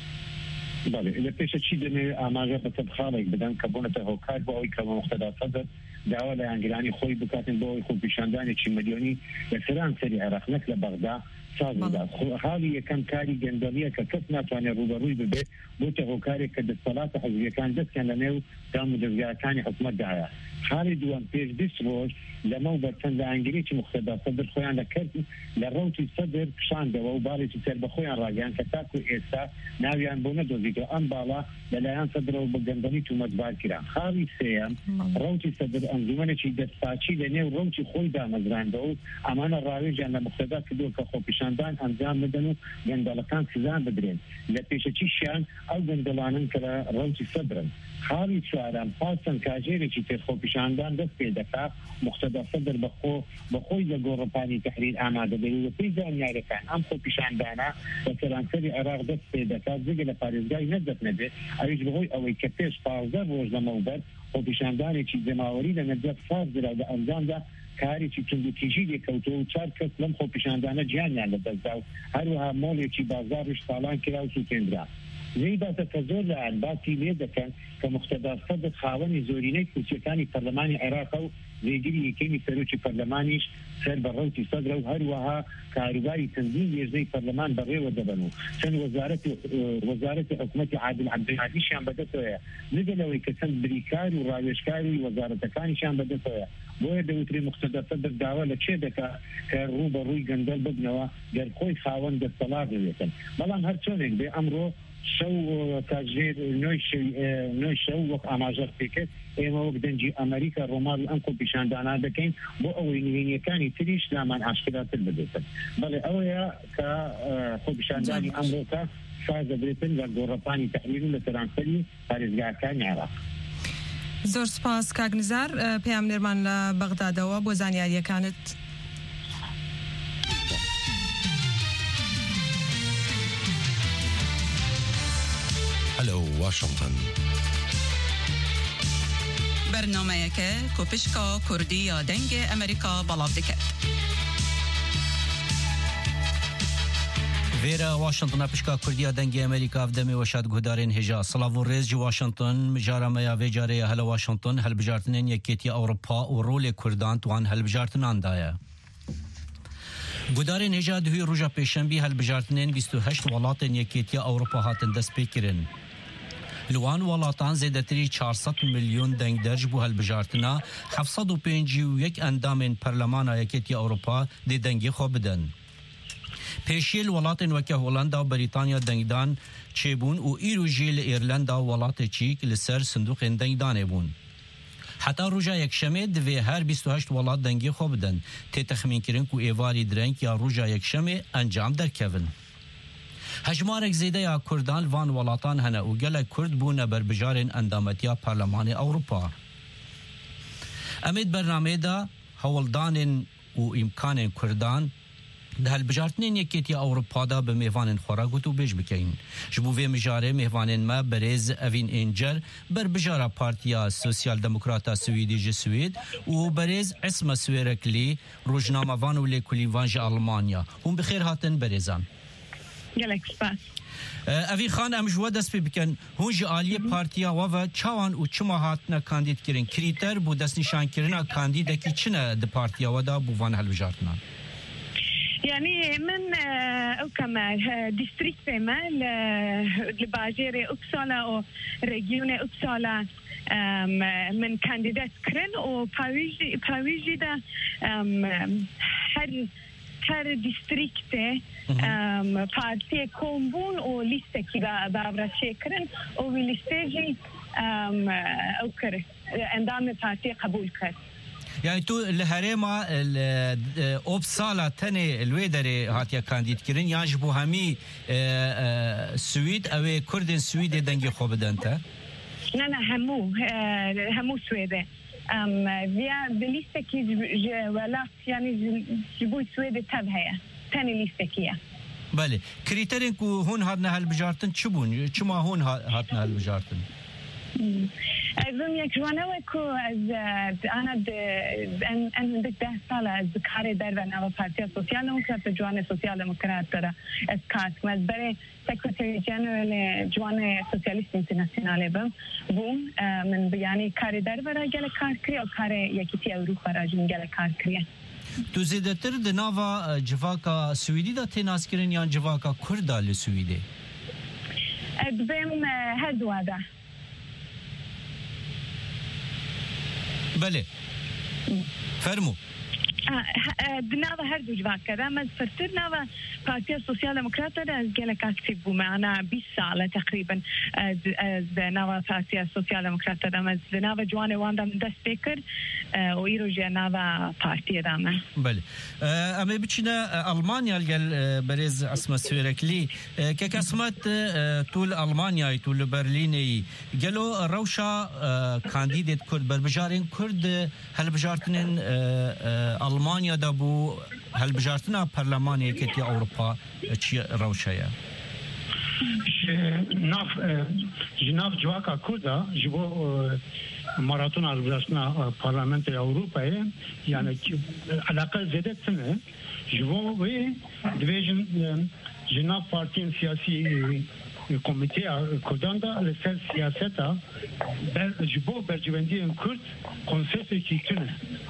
لە پێشە چی دەمێ ئاماژە بە خاڵێک بدەن کە بۆنەتە هۆکار بۆ ئەوی کە مختەدا سەدر داوا لە ئەنگرانی خۆی بکاتن بۆ ئەوی خۆپیشاندانێکی ملیۆنی لە سەری عێراق نەک لە بەغدا سازدا حاڵی یەکەم کاری گەندەڵیە کە کەس ناتوانێت ڕوبەڕووی ببێت بۆتە هۆکارێک کە دەسەڵاتە حەزبیەکان دەستیان لە نێو دام و دەستگاکانی حکوومەتدایە حاڵی دووەم پێش 20 ڕۆژ لەمە بەرچەند لە ئەنگلیی مختەدا سەدر خۆیان لەکرد لە ڕەوتی سەدر کشاندەوە و باڵێکی سەر بە خۆیان ڕاگەیان کە تاکو ئێستا ناویان بۆ نەدۆزیتەوە ئەم باڵا لەلایەن سەدرەوە بە گەندەڵی تومەتبار کران خاڵی سێیەم ڕەوتی سەدر ئەنجومەنێکی دەستپاچی لە نێو ڕەوتی خۆی دامەزراندەوە و ئەمانە ڕاوێژیان لە مختەدا کردووە کە خۆپیشاندان ئەنجام بدەن و گەندەڵەکان سزان بدرێن لە پێشەچیشیان ئەو گەندەڵانن کە لە ڕەوتی سەدرن حاڵی چوارم پاسن کاژێرێکی تر خۆپیشاندان دەست پێ دەکات مختەدا سەدر بەخۆی لە گۆڕەپانی تەحریر ئامادە دەبێت و پێی زانیاریەکان ئەم خۆپیشاندانە بە سەرانسەری عێراق دەست پێ دەکات جگە لە پارێزگای نەجەف نەبێت ئەویش بەهۆی ئەوەی کە پێش 15 ڕۆژ لەمەوبەر خۆپیشاندانێکی جەماوەری لە نەجەف سازرا لە ئەنجامدا کارێکی توندوتیژی لێکەوتەوە و 4 کەس لەم خۆپیشاندانە گیانیان لەدەستدا و هەروەها مۆڵێکی بازاڕیش تاڵان کرا و سووتێنرا لێی باسە کە زۆر لەیان باسی لێ دەکەن کە مختەدا سەدر خاوەنی زۆرینەی کورسیەکانی پەرلەمانی عێراق و لێگیری یەکەمی سەرۆکی پەرلەمانیش سەر بە ڕەوتی سەدرە و هەروەها کاروباری تەنظیم لێژنەی پەرلەمان بەڕێوە دەبن و چەند وەزارەتی حکوومەتی عادل عەبدولهادیشیان بەدەستەوەیە لەگەلەوەی کە چەند بریکار و ڕاوێژکاری وەزارەتەکانیشیان بەدەستەوەیە بۆیە دەوترێ مختەدا سەدر داوا لە چێ دەکا کە ڕوو بە ڕووی گەندەڵ ببنەوە دەرخۆی خاوەن دەستەڵات بێتن بەڵام هەر چۆنێک بێ ئەمڕۆ شەو کاژێر نوۆی شەو وەک ئاماژە پێکرد ئێمە وەک دەنجی ئەمریکا ڕۆماڵی ئەم خۆپیشاندانە دەکەین بۆ ئەوەی نهێنیەکانی تریش لامان ئاشکراتر بدێتن بەڵێ ئەوەیە کە خۆپیشاندانی ئەمریکا ساز دەبێتن لە گۆڕەپانی تەحریر و لە سەرانسەری پارێزگاکانی عێراق. زۆر سپاس کاگنزار پێام نێرمان لە بەغدادەوە بۆ زانیاریەکانت. هلو واشنطن برنامه‌یەکە کوپشکا کوردی یا دەنگ ئەمریکا بەڵاو دەکات. وێرە واشنطن پشکا کوردیا دەنگی ئەمریکا دەمێ وەشاد گودارێن هێژا سڵاو و ڕێزی واشنطن مجارەمەیە وێجارەیە هەلە واشنطن هەلبژارتنێن یەکێتی ئەوروپا و ڕۆلێ کوردان توان هەلبژارتناندایە. گودارێن هێژا دوی ڕۆژە پێشەمبی هەلبژارتنێن 28 وڵاتên یەکێتیە ئەوروپا هاتن دەست پێکردن. لوان وڵاتان زێدەتری 400 ملیۆن دەنگدەرج بوو هەلبژارتنا 751 ئەندامên پەرلەمانە یەکێتی ئەوروپا دێ دەنگی خۆ بدەن. پێشیل وڵاتên وەکە هۆڵەندا و بەریتانیا دەنگدان چێبوون و ئیروژی لە ئێرلەندا وڵاتێکیک لەسەر سندوقên دەنگدانێ بوون. حتا ڕۆژا یەکشەمێ divê her 28 وڵات دەنگی خۆ بدەن تێ تەخمینکردن و ئێواری درەنگ یا ڕۆژا یەکشەمێ ئەنجام دەرکەون. هەژمارێک زێدەیە کوردان وان وڵاتان هەنە و gelek کورد بوونە بەربژارên ئەندامەتیە پەرلەمانی ئەوروپا. ئەمێت بەرنامەیەدا هەوڵدانên و ئیمکانên کوردان د هەلبژارتنên یەکێتیە ئەوروپادا بە mêvanên xwe got û bêj bikein. Ji bo vê mijarê mêvanên me berêz evîn êncer berbijara Partiya Sosyal Demokrata Swêdî ji Swêd û berêz Esma Swêreklî rojnamevan û lêkolînvan ji Almanya. Hûn bi xêr hatin berêzan. Gelek spas. Evî xan em ji we dest pê bikin hûn ji aliyê partiya we ve çawan û çima hatine kandîdkirin krîter bû destnîşankirina kandîdekî çi ne di partiya we da bû van helbijartinan. يعني من كما ديستريكت مال لباجيري أبسالا أو ريجيون أبسالا من كانديدات كرن وباويجي دا هر ديستريكت بارتي كومبون او ليسته كي بابرا شكرن او ليستيجي او كر اندام بارتي قبول كر يعني تو الهريما اوبسالا تني الويدري هاتيا كانديد كرين يجبو همي سويد او كردن سويد دنگي خو بدنتا لا همو سويد via de liste ki wala yani jibu Swede tabhaya tani liste kiya بله كريترين كو هون هادنا هالبجارتن چبون چما هون هاتنا هالبجارتن أظن يكجوانا وكو أنا أن عندك 10 سال از کار در و نوا پارتی سوسیال دموکرات جوان سوسیال دموکرات داره از کار کمز برای سکرتری جنرال جوان سوسیالیست اینترنشنال بوم من بیانی کار در برای گل کار کری و کار یکیتی اروپا را جون گل کار کری. تو زیادتر دنوا جواکا سویدی دا تناس کرن یا جواکا کردا لسویدی؟ بیم هدو ده. بله فرمو ناوا هر دو جواب کردم من فرتر ناوا پارتی سوسیال دموکرات داره از گلک اکتیو بوم انا 20 ساله تقریبا از ناوا پارتی سوسیال دموکرات دارم از ناوا جوان واندم دست بکر و ایرو جه ناوا پارتی دارم بله اما بچینه ألمانيا الجل بريز اسمه سويركلي كاسمات طول ألمانيا طول برليني جلو روشا كانديديت كرد بربجارين كرد هل بجارتنين ألمانيا دابو هل بجارتنا برلمانيا كتي أوروبا چي روشايا جناب جواكا كردا جبو ماراتون البجارتنا برلمانت أوروبا يعني علاقة زيادة سنة جبو وي ديفيجن جناب بارتين سياسي كوميتي كردان دا لسر سياستا جبو برجواندي كرد كونسيبت كيكتنه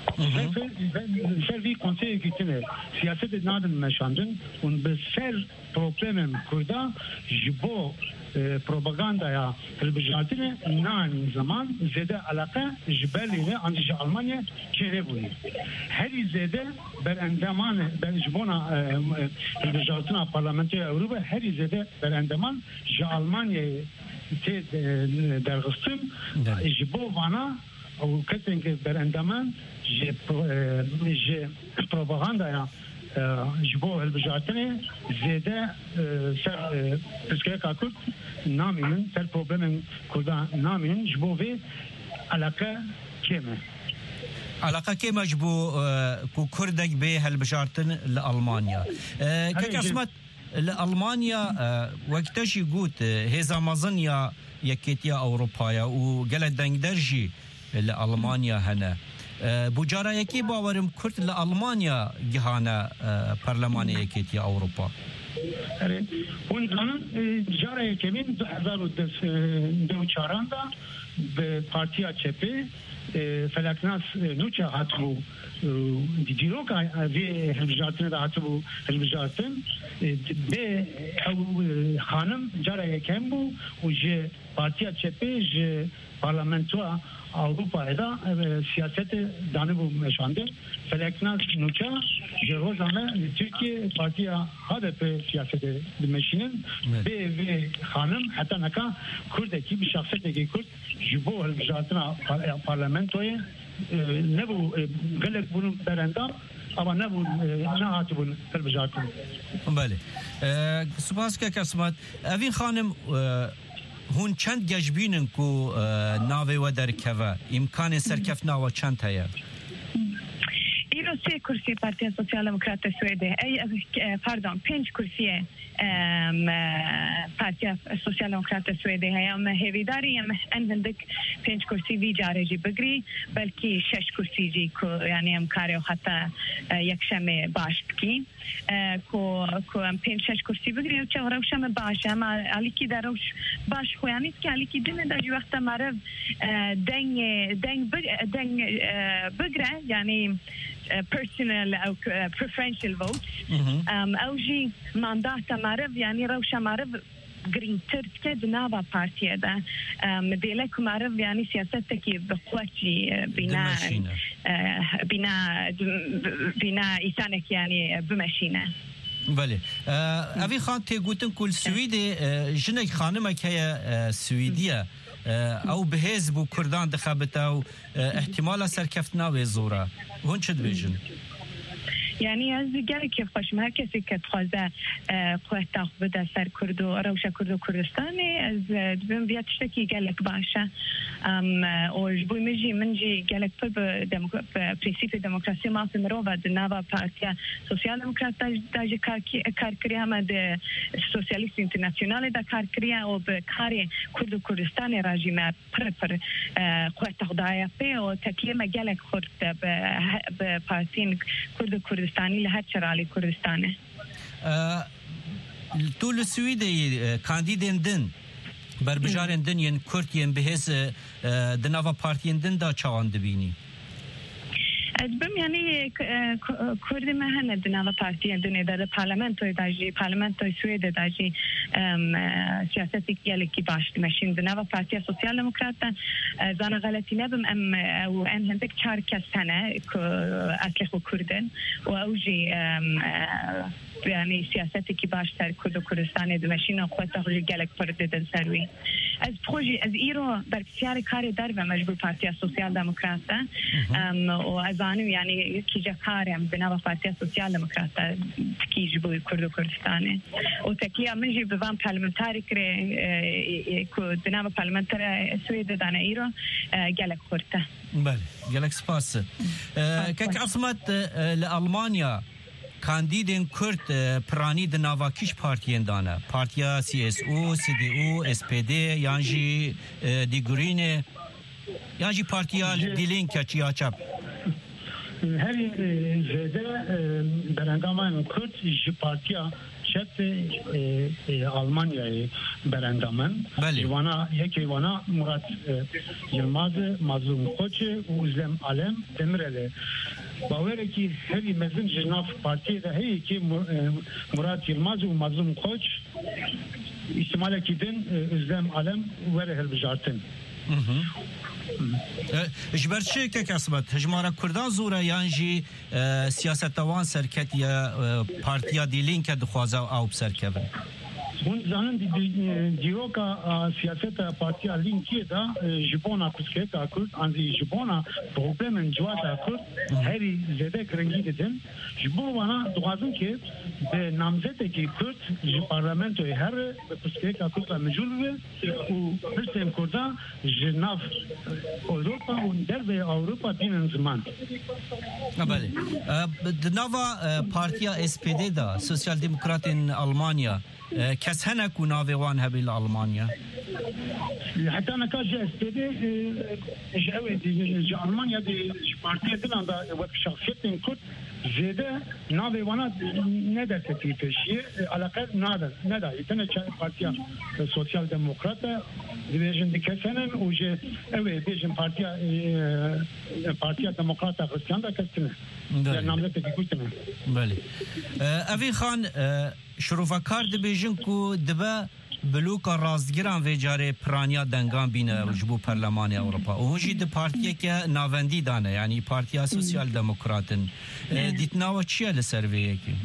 سر كونسيبت كيكتنه سياسة نادن مشاندن ون بسر بروبلم كردا جبو propaganda ya televizyon nani zaman zede alaka jbeliyle anca Almanya kerebuyi. Her izede ber endeman ber jbona televizyon parlamentoya Avrupa her izede ber endeman ja Almanya te dergısım jbo vana o kesinlikle ber endeman je propaganda ya جبو البجاتنه زیاده سر پسکه کاکورد نامینن سر پروبلم کردان نامینن جبو وی علاقه کمه علاقه كيما جبو كردك به البجارتن لألمانيا كاسمت لألمانيا وقتاش يقول هذا مظنيا يكيتيا أوروبايا وقالت دنجدرجي لألمانيا هنا بوجارا يكي باورم كرد لألمانيا جهانا برلمان يكيتيا أوروبا ونزانن جارا يكيمين 2004 دا بپارتیا چپه فلکناس نوچه هاتبو دیروکا وی هلبجارتن دا هاتبو هلبجارتن به خانم جارا یکیم بو و جه پارتیا چپه جه پارلمنتوا Avrupa'da siyaset danıbu meşandı. Feleknas nuça Jerozame Türkiye Partiya HDP siyaseti meşinin ve hanım hatta naka Kurdaki bir şahsiyeti Kurd jibo hılbijatına parlamentoya ne bu gelek bunu berendam ama ne bu ne hatı bunu hılbijatına. Bale. Subhaska Kasmat Evin hanım هون چند گجبینن کو ناوی و درکوه امکان سرکفنا و چند هیا ایرو 3 کرسی پارتی سوسیال دموکرات سوئده پاردون 5 کرسی پارتی سوسیال دموکرات سوئده هیا ما هیویداری هم عندك 5 کرسی وی جارجی بگری بلکی 6 کرسی جی کو یعنی هم کاری و حتی یک شمه باشت کی کو هم 5-6 کرسی بگری و چه روشم باشه اما علی کی دروش باش خویانیست که علی کی دنه در وقت معرف دنگ بگره یعنی personal أو preferential votes أو جي ماندات معرف يعني روشة معرف green ترتكة دنابا بارتيا ده مديلك معرف يعني سياستك بقوتي بنا إنسانك يعني بمشينا بله أبي خان تقولن كل سويدي جنك خانمك هي سويدية أو بهز بو كردان دخبت أو احتمال سركفتنا وزورة هون شد بيجن يعني از گله که خوشم هر کسی که خوازه قوت تاخ بده سر کرد و روشه کرد و کردستان از بیم بیاد شکی گلک باشه و جبوی منجی گلک پر به پرینسیپ دموکراسی مافی مرو و دنوا پارتیا سوسیال دموکرات داجی کار کری همه ده سوسیالیست اینترناسیونال دا کار کری و به کاری کرد و کردستان راجیمه پر قوت تاخ دایا پی و تکلیم گلک خورد به پارتین کرد و کردستانی لحد چرالی کردستانه طول السويدي كانديدين دن بربجارين دن ين كرتين بهز دنافا بارتين دن دا چاوان دبيني اجبم يعني كرد ما هن دنافا بارتين دن دا پارلمنتوي داجي پارلمنتوي سويد داجي سياساتي يلكي باش ماشين دنافا بارتيا سوسيال ديمقراتا زانا غلطي نبم او ان هندك 4 سنه اصل خو كردن و اوجي يعني سياساتي كي باش تر كرد كردستان دمشين قوت خو جلك فرد دن سروي از بروجي از ايرو برسيار كاري در و مجبور بارتيا سوسيال ديمقراتا و ازانو يعني كي جكارم بنوا بارتيا سوسيال ديمقراتا كي جبو كرد كردستان و تكليا منجي بفان parliamentari كري كو بنوا parliamentari سويد دانا ايرو جلك خورته بله جلك سپاس كك عصمت لألمانيا کاندیدین کرد پرانی د ناواکیش پارتیین دانه پارتیا CSU, CDU, SPD یانجی دی گرین یانجی پارتیا دی لینک چیا چپ هر زده برندمان کرد جی پارتیا شت آلمانیای برندمان جوانا یکی وانا مراد یلماز مظلوم خوچه و ازلم علم دمرله باوره کی هری مزن جناف پارتی ده هی کی مراد یلماز و مظلوم خوچ احتمال کی دن ازلم علم وره هل بجارتن اجبر چه که کسبت هجمارا کردان زوره یانجی سیاستوان سرکت یا پارتیا دی لینک دخوازه او بسرکبن اون زنان دیروکا سیاست پارتیا لینکی دا جبونا کسکه تا کرد انزی جبونا پروبلم جوا تا کرد هری زده کرنگی دیدن جبونا دوازن که به نامزد کی کرد جی پارلمنتوی هر کسکه تا کرد مجبور و برسیم کردا جناف اوروپا و در اوروپا دین زمان بله دنوا پارتیا SPD دا سوسیال دموکراتین آلمانیا کس هنک و ناویوان هبیل آلمانیا حتى انا كاجي SPD جاوي دي المانيا دي بارتي دلان دا وقت شخصيتين كنت زيادة ناوي وانا ندا تكليفشي على الاقل ندا يتنا بارتيا سوسيال ديمقراتا ديفيجن دي كسنن وجي اوي بيجن بارتيا ديمقراتا خريستيان دا كستنه نامزد تكليفتنا بله اوي خان شروفکار دبیجن کو دبا بلوکا راستگیران و جاره پرانیا دنگان بینه وجبو پرلمان اوروپا و هجی ده پارتیه که ناوندی دانه یعنی پارتیا سوسیال دموکراتن دیتناوه چیه لسرویه که؟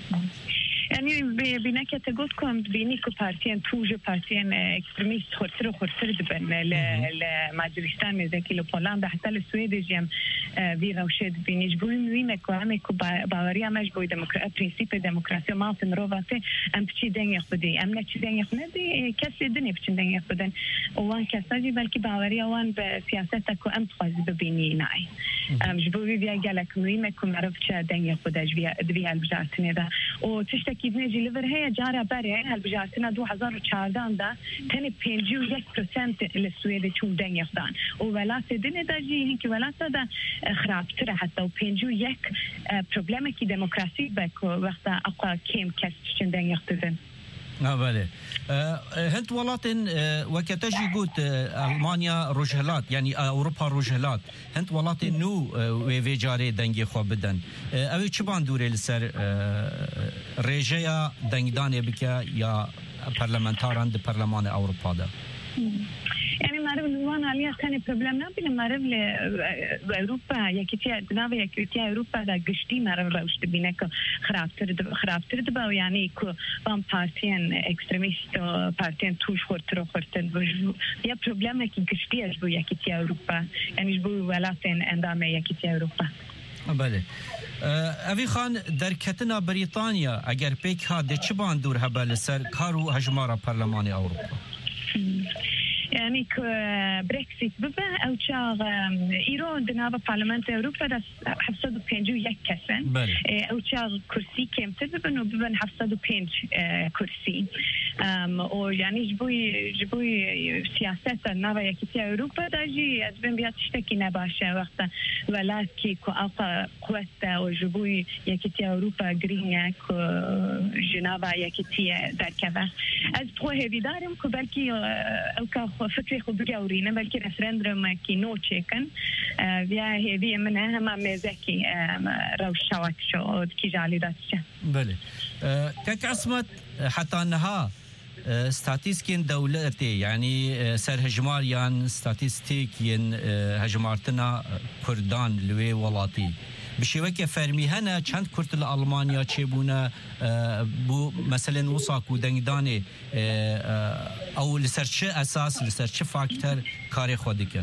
يعني بناك تقول كم بينيكو بارتين توجه بارتين اكستريميست خرطر دبن لمجلستان مزاكي لبولندا حتى السويد جيم فيرا وشد بينيش بوي ميمكو اميكو باوريا مش بوي برينسيپ ديمقراطيا ما في مروفاتي ام بتشي دنيا خدي ام نتشي دنيا خدي كاس الدنيا بتشي دنيا خدن وان كاساجي بلكي باوريا وان بسياستك ام تخاز ببيني ناي مش بوي بيا جالك ميمكو معرفتش دنيا خداش بيا البجاتني ده وتشتكي كيف نجي ليفر هي جارة بري هالبجارتنا 2014 دا تاني 51% للسويد تشون دن يخدان وولات دن دا جي هنكي ولات دا خرابتره حتى و 51 بروبلمه كي ديمقراسي بك وقتا اقوى كيم كاستشن دن يخدن بله هند ولاتن وكتجي قلت ألمانيا رجلات يعني أوروبا رجلات هند ولاتن نو وفي جاري دنجي خو بدن أوي چبان دوره لسر رجيا دنگدان بكا يا برلمانتاران دي برلمان أوروبا دا يعني معرف الوان عليها ثاني بروبلم نبي معرف لأوروبا يكتيا دنابا يكتيا أوروبا دا قشتي معرف روش تبينك خرابتر دبا يعني كو بام بارتين اكستريميست بارتين توش خورتر بوجو يا بروبلم كي قشتي أجبو يكتيا أوروبا يعني أجبو ولاتين اندامه يكتيا أوروبا بله اوی خان در کتنا بریتانیا اگر پیک ها ده چه باندور هبه لسر کارو هجمارا پارلمان اروپا يعني بريكسيت ببا او شاغ ايران دنابا بارلمان اوروبا دا 751 كسن او شاغ كرسي كم تبن وببن 705 كرسي او يعني جبوي سياسات النابا يكتيا اوروبا داجي ازبن بيات تشتكي نباشا وقتا ولكن كو اقا قوتا وجبوي يكتيا اوروبا جرينيا كو جنابا يكتيا داركفا از بخو هيدارم كو بلكي او فكري خو بجاورينا بلكي رفرندرم كي نو تشيكن بيا هذه منها ما مزكي روشاوك شو كي جالي داتش بله كعصمت حتى انها ستاتيستيكين دولتي يعني سر هجماريان ستاتيستيكين هجمارتنا كردان لوي ولاتي بشوكه فرمي هنا چند كرت الالمانيا چبونه بو مثلا وصاكو دنگداني او لسر چه اساس لسر چه فاکتور کاری خودکن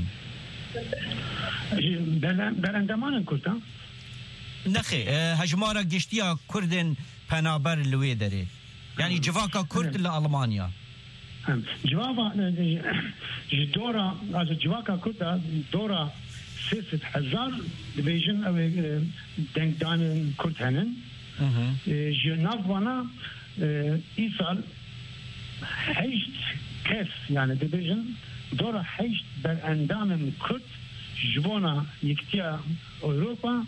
برندمان کردن نخي هجمارا گشتیا کردن پنابر لوی داره يعني جواكا كرد لألمانيا جواكا دورا از جواكا كرد دورا 6,000 دبيجن او دنگدان كرد هنن جناف وانا ايسال حيشت كيف يعني دبيجن دورا حيشت بالاندام كرد جبونا يكتيا اوروبا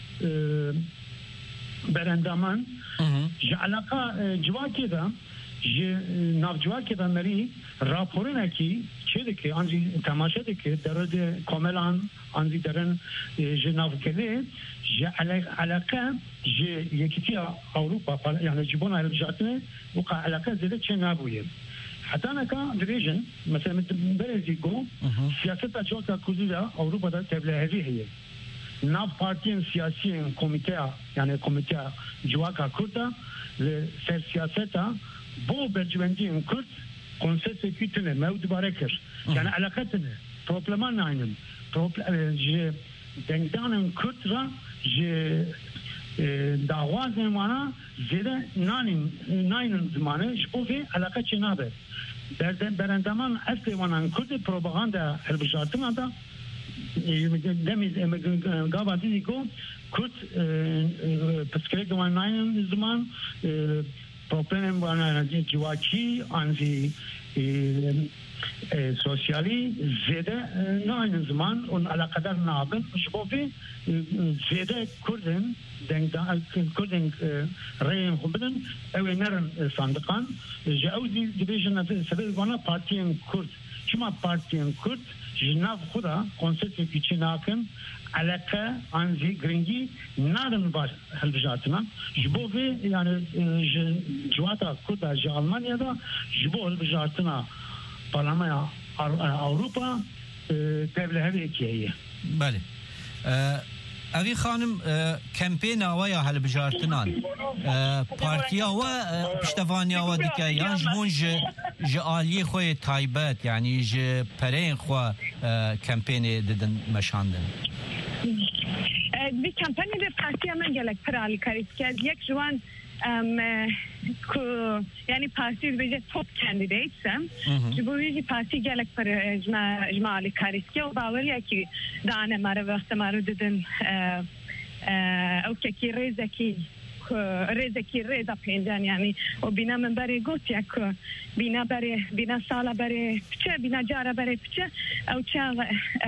براندامان علاقه جواكي دا ناف جواكي دا مري راپورنا کی چه که آنجی تماشا که درد کاملا آنجی درن جناف کلی علاقه یکیتیا اوروبا يعني جبونا الجاتنه وقع علاقه زده چه نبويه حتى نكا دريجن مثلا بريزيكو سياسه جواكا كوزيدا اوروبا دا تبله هي ناف بارتين سياسيين كوميتيا يعني كوميتيا جواكا كردا لسر سياستا بو برجوندين كرد كونسيت كيتنه مود باركر يعني علاقتنا بروبلمان ناينن جي دنگدان كرد را جي دعوا زمانه زيده ناينن زمانه شبوفي علاقه چنابه برندمان اصل وانان كرد پروپاگاندا هلبجاتنا دا دمیز گاوادی دیگو کرد پسکرک دوان ناین زمان پروپلم وان جواکی آنزی سوسیالی زیده ناین زمان اون علاقدار نابن شبابی زیده کردن رأیم خوبن اوی نرن صندقان جاوزی دیویژن سبب وانا پارتین کرد چما پارتین کرد جناف خدا کنسپت پیچی ناکن علاقه آنزی گرینگی نادم باش هلبجاتنا جبوه يعني جواتا كودا جا ألمانيا دا جبوه هلبجاتنا برلمان أوروبا تبله هذه كيه بله اوی خانم کمپین آوایا هلبجارتنان پارتیا و پشتوانیا و دیگه یعنی جمون جعالی خوی تایبت یعنی پرین خو کمپین ددن مشاندن بی کمپین ده پارتیا من گلک پرالی کاریت که یک جوان يعني بارتي بيجي توب كانديديتس جبويجي بارتي جالك پر جماعة كاريسكي وباوريا كي دانا مرة وقت مرة ددن او كي ريزكي ريزا بيندان يعني وبينا من بري قلت ياك بينا سالة بري بچه بينا جارة بري بچه او چاغ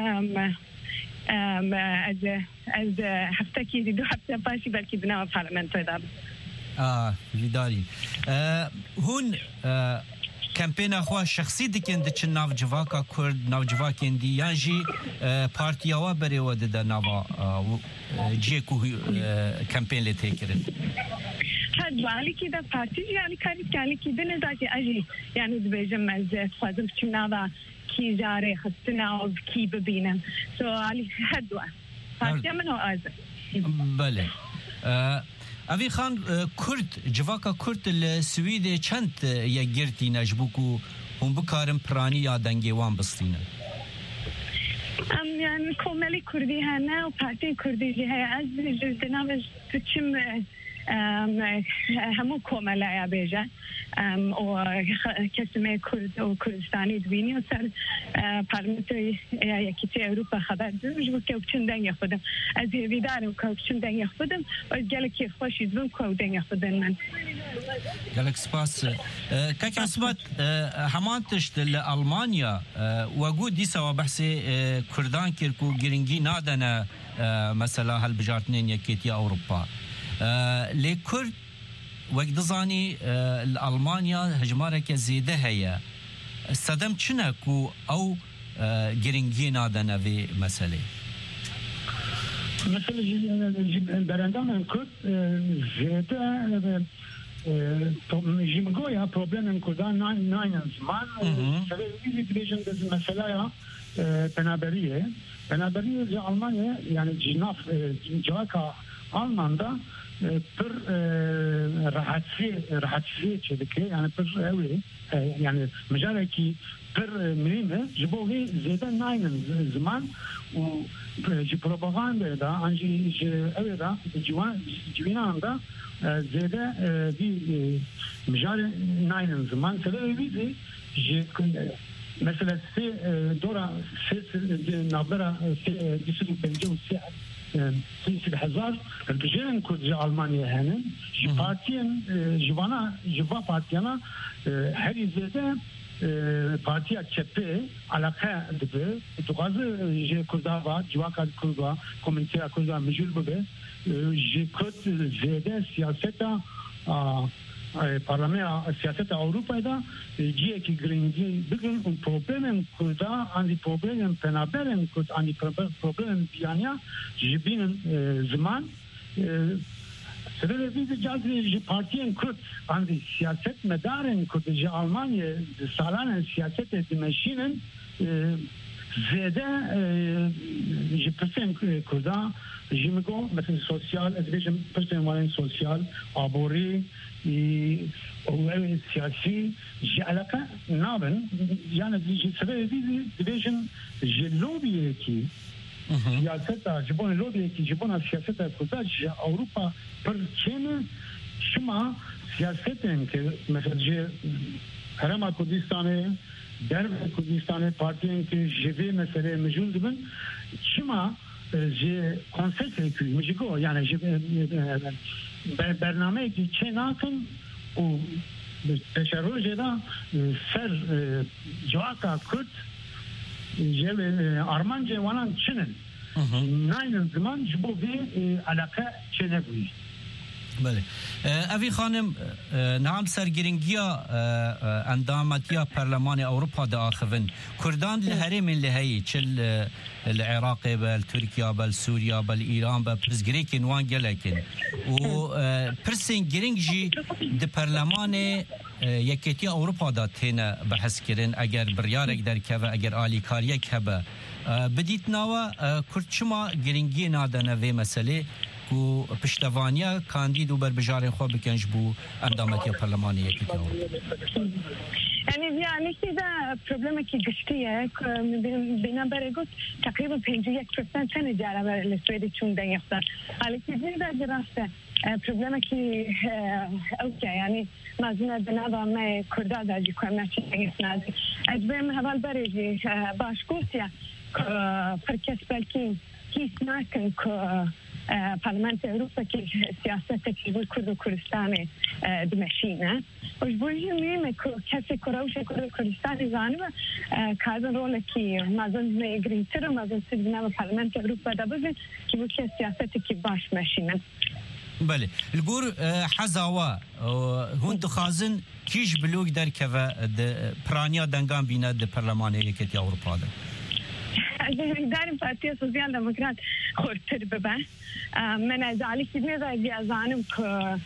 از هفته کی دو هفته باشی بلکه بنا پارلمان پیدا ویداری هون کمپین اخوا شخصی دیکن ده چه ناو جواکا کرد ناو جواکین دی یانجی پارتی آوا بری و ده ناوا جیه که کمپین لیته کرد حالی که ده پارتی جیالی کارید که حالی که ده نزاکی اجی یعنی دو بیجم از خوازم چه ناوا کی جاره خستنا و کی ببینم سو حالی حدوه پارتی منو آزم بله اوی خان کرد جواکا کرد السویده چند یا گرتی نجبوکو هم بکارم پرانی یا دنگیوان بستینه يعني كومالي كردي هنا وبارتي كردي جهة عز جدنا بتشم همو كومالا يا بيجا وكسمة كرد وكردستاني دويني وصار بارلمنتري يكتي أوروبا خبر دوج وكوبشن دنيا خدم از يدارم كوبشن دنيا خدم وجالك يخوش يزون كو دنيا خدم من جالك سباس كاسبات همان تشت لألمانيا وجود دي سوا بحثي كردان كيركو جرينجي نادنا مثلا هالبجارتنين يكتي أوروبا لكرد وقت دزاني الألمانيا هجمارك زيده هي استدام چنكو أو جرينجي نادنا في مسألة برندان كرد زيده جيمگویا پروبلم کردن ناین زمان سبب دیویژن از مسئله بنابریه جا آلمانیا یعنی جناف جاکا آلماندا پر راحتی چیدکه یعنی پر اوی یعنی مجاله کی پر مهمه جبوی زیاده ناین زمان و جی پروپاگاندا دا انجی اوی دا جوانان دا زیاده دی مجال ناین زمان سبب ویزی جی مثلا سی دورا سی نابرا دیسیدو پنجه و سی هزار البجان كود ألمانيا هنا جبارتين جوا بارتيانا هذه زيادة بارتيا كبه علاقة دبه تقاضي جي كردها جوا كردها كومنتيا كردها مجول ببه جي كود زيادة سياسة parlament siyasete Avrupa'da ki gringi bugün problem kurda ani problem penaberen kurd ani problem diyanya jibinin zaman sebebi de cazı partiyen kurd ani siyaset medaren kurdji Almanya salanen siyaset etmeşinin zede jipsen kurda jimigo mesela sosyal edeceğim personel sosyal abori siyasi alaka nabın yani sebebi division lobiye ki siyaseta Japon lobiye ki Japon siyaseta kurda Avrupa per çene şuma siyasetin ki mesela Harama Kurdistan'ı Derb Kurdistan'ı partiyen ki jivi mesele mecul dibin şuma konsept ki müjgo yani برنامه که چه ناکن و تشروج دا سر جواکا کرد جل آرمان جوانان چنن ناین زمان جبو بی علاقه چه نبوی بله اوی خانم نام سرگرنگیا اندامتیا پارلمان اوروپا دا آخوین کردان لهرم لهی چل العراق بل تركيا بل سوريا بل إيران بل برزگريكن وان گلكن و برسين گرنگجي د برلمان يكتي أوروبا دا تينا بحث كرن اگر بريارك در كوا اگر آلي كاريك هبا بديت ناوا كرتشما گرنگي نادنا في مسألة و پشتوانیا کاندید و بر بجار خو بکنج بو اندامتی پارلمانی یکی يعني كده بروبلم كي قشتيه بينا بريغوت تقريبا 51% سنه جاره السويد چون دن يختار على كده ده دراسه بروبلم كي اوكي يعني ما زلنا بنابا ما كردا دا جي كم ناتي يسناد اجبم هبال بريجي باشكوتيا فركس بالكين كيس ناكن parlament Avrupa ki siyasete ki bu Kurdistan'ı demeşine. O yüzden mühim ki kese kurawşe Kurdistan'ı zanı kazan rol ki mazın ne grintir mazın sidna parlament Avrupa'da bizin ki bu siyasete ki baş meşine. بله الجور حزاوا هون دخازن كيش بلوك در كذا برانيا دنگان بينا د برلمانية كتي أوروبا ده. داریم پارتی سوسیال دموکرات خورتر ببه من از علی کدیه را بیازانم که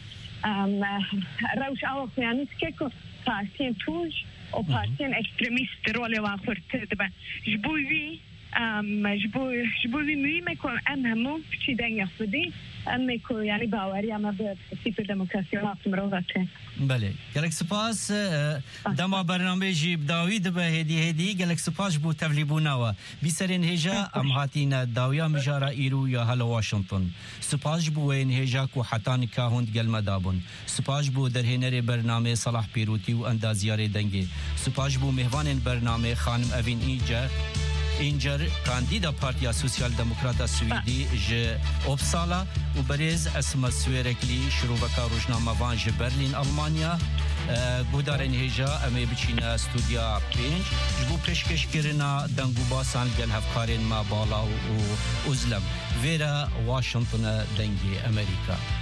روش آوخ میانیست که پارتین توش و پارتین اکستریمیست روله و خورتر ببه جبوی جبوی مهمه که همو چی دنگ خودی که یعنی باوری اما به سیپ دموکراسی و مروته. بله گلک سپاس دما برنامه جیب داوید به هدی گلک سپاس بو تفلیبونا و بیسرین هجا ام هاتین داویا مجارا ایرو یا هل واشنطن سپاس بو این هجا کو حتان کاهند گل مدابون سپاس بو در هنر برنامه صلاح پیروتی و اندازیار دنگی سپاس بو مهوان برنامه خانم اوین اینجر کاندیدا پارتیا سوسیال دموکراتا سویدی ج اوبسالا و بریز اسم سویرکلی شروبکا روزنامه وان ج برلین آلمانیا گودارن هجا امی بچینا استودیا 5 جبو پیشکش کرنا دنگو باسان گل هفکارین ما بالا و ازلم ویرا واشنطن دنگی امریکا